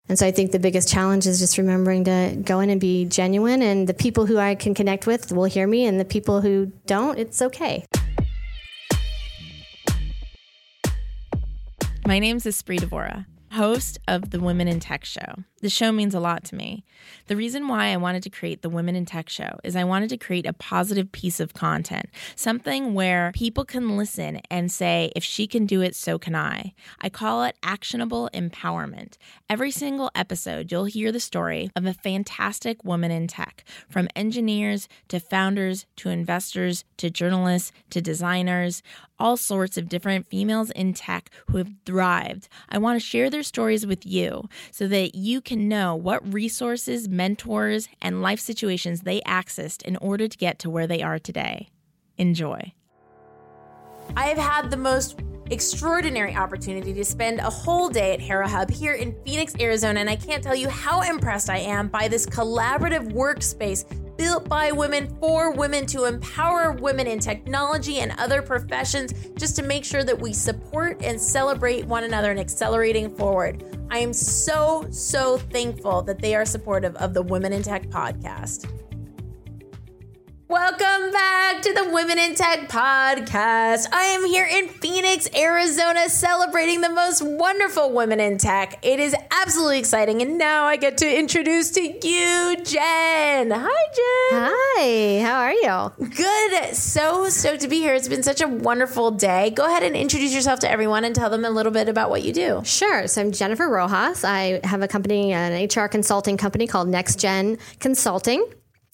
And so I think the biggest challenge is just remembering to go in and be genuine. And the people who I can connect with will hear me. And the people who don't, it's okay. My name's Espree Devora, host of the Women in Tech Show. The show means a lot to me. The reason why I wanted to create the Women in Tech Show is I wanted to create a positive piece of content, something where people can listen and say, if she can do it, so can I. I call it actionable empowerment. Every single episode, you'll hear the story of a fantastic woman in tech, from engineers to founders to investors to journalists to designers, all sorts of different females in tech who have thrived. I want to share their stories with you so that you can know what resources, mentors, and life situations they accessed in order to get to where they are today. Enjoy. I have had the most extraordinary opportunity to spend a whole day at Hera Hub here in Phoenix, Arizona, and I can't tell you how impressed I am by this collaborative workspace built by women for women to empower women in technology and other professions, just to make sure that we support and celebrate one another and accelerating forward. I am so thankful that they are supportive of the Women in Tech podcast. Welcome back to the Women in Tech podcast. I am here in Phoenix, Arizona, celebrating the most wonderful women in tech. It is absolutely exciting. And now I get to introduce to you, Jen. Hi, Jen. Hi, how are you? Good. So stoked to be here. It's been such a wonderful day. Go ahead and introduce yourself to everyone and tell them a little bit about what you do. Sure. So I'm Jennifer Rojas. I have a company, an HR consulting company called NextGen Consulting.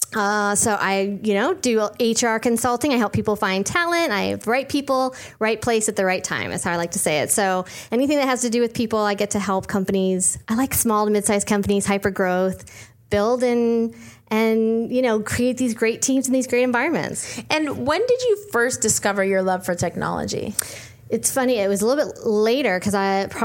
So I, do HR consulting. I help people find talent. I have right people, right place at the right time. That's how I like to say it. So anything that has to do with people, I get to help companies. I like small to mid-sized companies, hyper growth, build and create these great teams in these great environments. And when did you first discover your love for technology? It's funny. It was a little bit later because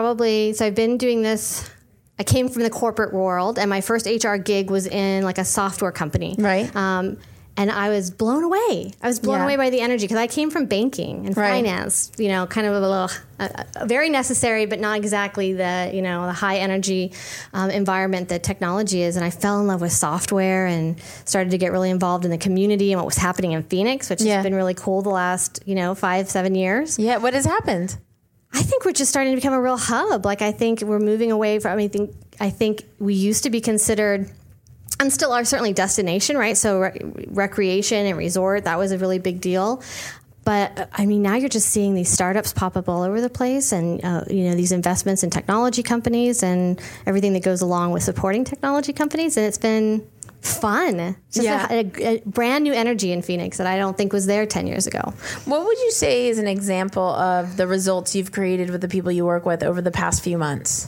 I've been doing this. I came from the corporate world, and my first HR gig was in like a software company. Right. And I was blown away. I was blown away by the energy because I came from banking and finance, kind of a little, very necessary, but not exactly the high energy environment that technology is. And I fell in love with software and started to get really involved in the community and what was happening in Phoenix, which has been really cool the last, 5-7 years. Yeah. What has happened? I think we're just starting to become a real hub. Like, I think we're moving away from, I think we used to be considered, and still are certainly destination, right? So recreation and resort, that was a really big deal. But now you're just seeing these startups pop up all over the place, and these investments in technology companies and everything that goes along with supporting technology companies. And it's been fun. Just a brand new energy in Phoenix that I don't think was there 10 years ago. What would you say is an example of the results you've created with the people you work with over the past few months?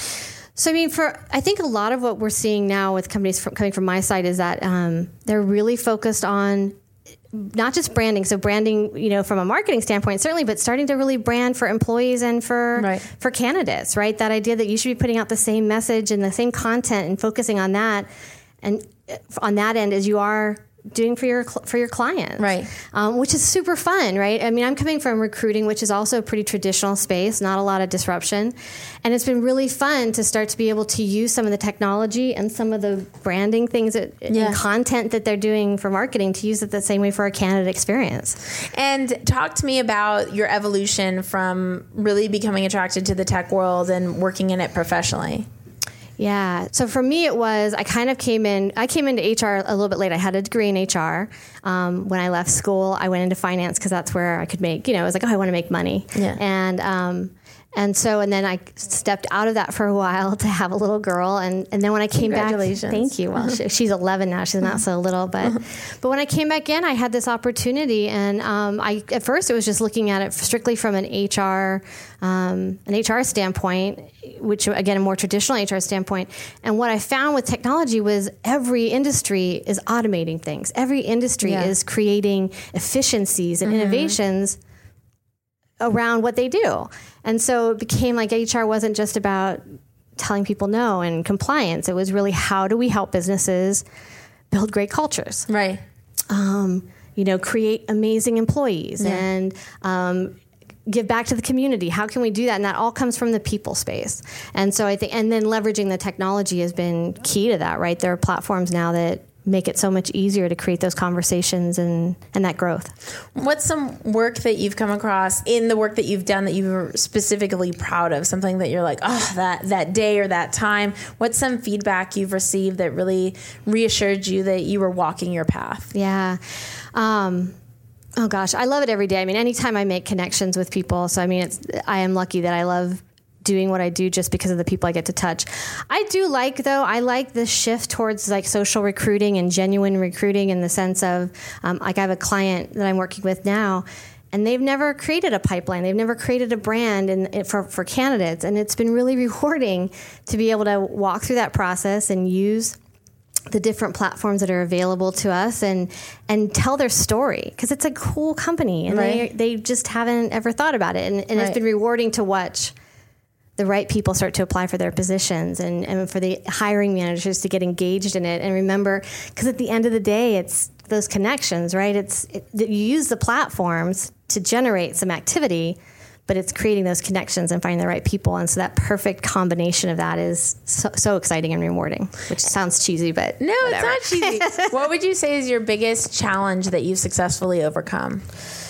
So, I think a lot of what we're seeing now with companies coming from my side is that they're really focused on not just branding. So branding, from a marketing standpoint, certainly, but starting to really brand for employees and for candidates, right? That idea that you should be putting out the same message and the same content and focusing on that. And on that end, as you are doing for your clients, right? Which is super fun, right? I'm coming from recruiting, which is also a pretty traditional space, not a lot of disruption, and it's been really fun to start to be able to use some of the technology and some of the branding things and content that they're doing for marketing to use it the same way for a candidate experience. And talk to me about your evolution from really becoming attracted to the tech world and working in it professionally. Yeah. So for me, it was, I came into HR a little bit late. I had a degree in HR. When I left school, I went into finance because that's where I could make, I was like, I want to make money. Yeah. And then I stepped out of that for a while to have a little girl. And then when I came back, thank you. Well, she's 11 now. She's not so little, but when I came back in, I had this opportunity. And at first it was just looking at it strictly from an HR standpoint, which again, a more traditional HR standpoint. And what I found with technology was every industry is automating things. Every industry is creating efficiencies and innovations around what they do. And so it became like HR wasn't just about telling people no and compliance. It was really, how do we help businesses build great cultures? Right. Create amazing employees and, give back to the community. How can we do that? And that all comes from the people space. And so I think, and then leveraging the technology has been key to that, right? There are platforms now that make it so much easier to create those conversations and that growth. What's some work that you've come across in the work that you've done that you were specifically proud of? Something that you're like, oh, that day or that time. What's some feedback you've received that really reassured you that you were walking your path? Yeah. Oh gosh, I love it every day. I mean, anytime I make connections with people. So I mean, I am lucky that I love doing what I do just because of the people I get to touch. I like the shift towards like social recruiting and genuine recruiting in the sense of, like I have a client that I'm working with now, and they've never created a pipeline. They've never created a brand for candidates. And it's been really rewarding to be able to walk through that process and use the different platforms that are available to us and tell their story, because it's a cool company and right. they just haven't ever thought about it. And right. It's been rewarding to watch the right people start to apply for their positions and for the hiring managers to get engaged in it. And remember, because at the end of the day, it's those connections, right? You use the platforms to generate some activity, but it's creating those connections and finding the right people. And so that perfect combination of that is so exciting and rewarding, which sounds cheesy, but no, whatever. It's not cheesy. What would you say is your biggest challenge that you've successfully overcome?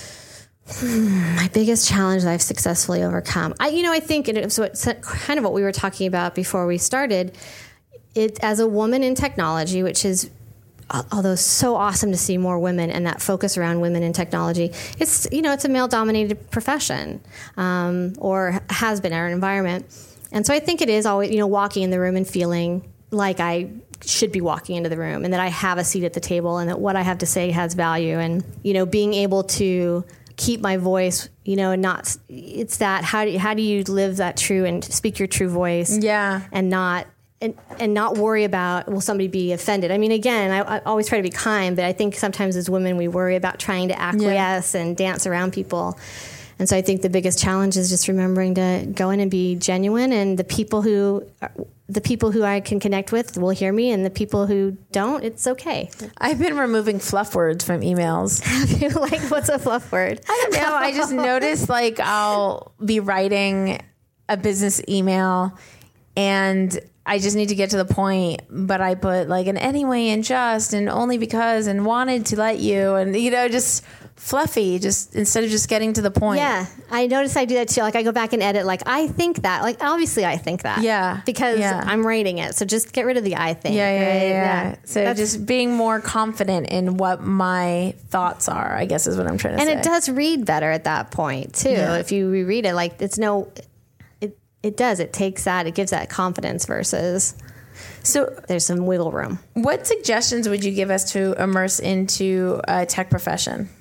My biggest challenge that I've successfully overcome. I think it's kind of what we were talking about before we started. As a woman in technology, which is, although so awesome to see more women and that focus around women in technology, it's a male-dominated profession, or has been our environment. And so I think it is always, walking in the room and feeling like I should be walking into the room and that I have a seat at the table and that what I have to say has value, and, being able to keep my voice, and not, it's that, how do you live that true and speak your true voice? Yeah. And not worry about, will somebody be offended? I mean, again, I always try to be kind, but I think sometimes as women, we worry about trying to acquiesce and dance around people. And so I think the biggest challenge is just remembering to go in and be genuine, and the people who I can connect with will hear me, and the people who don't, it's okay. I've been removing fluff words from emails. Like, what's a fluff word? I don't know. I just noticed, like, I'll be writing a business email and I just need to get to the point, but I put like an anyway and just and only because and wanted to let you, and just fluffy, just instead of just getting to the point. Yeah, I notice I do that too. Like I go back and edit. Like I think that. Like obviously I think that. Yeah, because I'm writing it. So just get rid of the I think. Yeah. So just being more confident in what my thoughts are, I guess, is what I'm trying to say. And it does read better at that point too. Yeah. If you reread it, like it does. It takes that. It gives that confidence versus. So there's some wiggle room. What suggestions would you give us to immerse into a tech profession?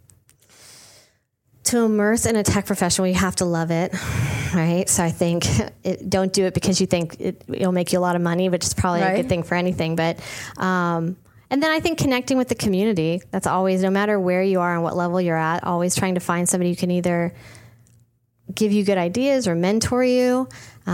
To immerse in a tech profession, we have to love it, right? So I think don't do it because you think it'll make you a lot of money, which is probably a good thing for anything. But and then I think connecting with the community. That's always, no matter where you are and what level you're at, always trying to find somebody who can either give you good ideas or mentor you.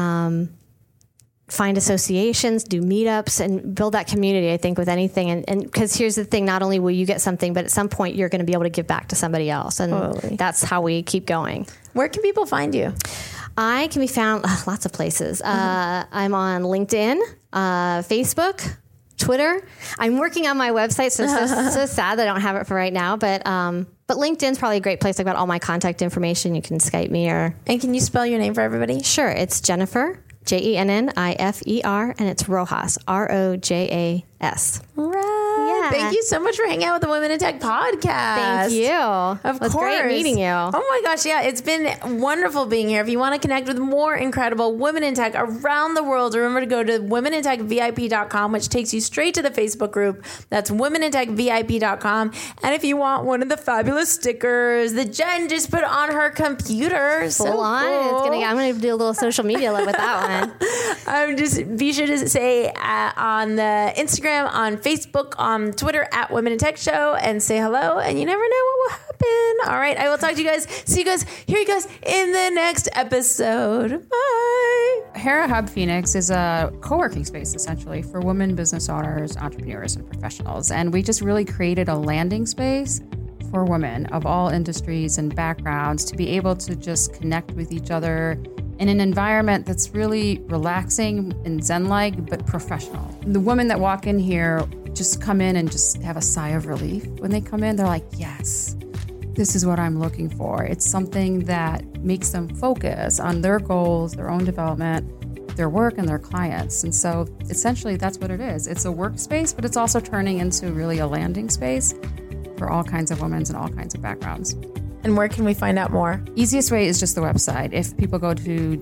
Find associations, do meetups, and build that community, I think, with anything. And because here's the thing, not only will you get something, but at some point you're going to be able to give back to somebody else. And that's how we keep going. Where can people find you? I can be found lots of places. I'm on LinkedIn, Facebook, Twitter. I'm working on my website, so it's so sad that I don't have it for right now. But LinkedIn's probably a great place. I've got all my contact information. You can Skype me or... And can you spell your name for everybody? Sure. It's Jennifer, Jennifer, and it's Rojas, Rojas. Right. Yeah. Thank you so much for hanging out with the Women in Tech podcast. Thank you. Of course. It was great meeting you. Oh my gosh. Yeah. It's been wonderful being here. If you want to connect with more incredible women in tech around the world, remember to go to womenintechvip.com, which takes you straight to the Facebook group. That's womenintechvip.com. And if you want one of the fabulous stickers that Jen just put on her computer, full on. Cool. I'm going to do a little social media with that one. Just be sure to say on the Instagram, on Facebook, on Twitter at Women in Tech Show, and say hello, and you never know what will happen. All right, I will talk to you guys. See you guys, hear you guys in the next episode. Bye. Hera Hub Phoenix is a co-working space essentially for women business owners, entrepreneurs, and professionals, and we just really created a landing space for women of all industries and backgrounds to be able to just connect with each other in an environment that's really relaxing and zen-like, but professional. The women that walk in here just come in and just have a sigh of relief. When they come in, they're like, yes, this is what I'm looking for. It's something that makes them focus on their goals, their own development, their work, and their clients. And so essentially that's what it is. It's a workspace, but it's also turning into really a landing space for all kinds of women and all kinds of backgrounds. And where can we find out more? Easiest way is just the website. If people go to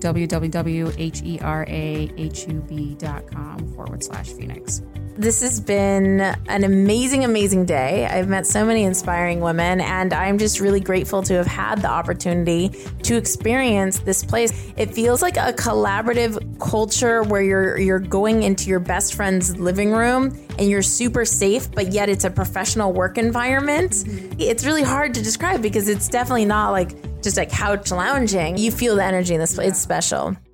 www.herahub.com/Phoenix. This has been an amazing, amazing day. I've met so many inspiring women, and I'm just really grateful to have had the opportunity to experience this place. It feels like a collaborative culture where you're going into your best friend's living room and you're super safe, but yet it's a professional work environment. Mm-hmm. It's really hard to describe because it's definitely not like just like couch lounging. You feel the energy in this place. It's special.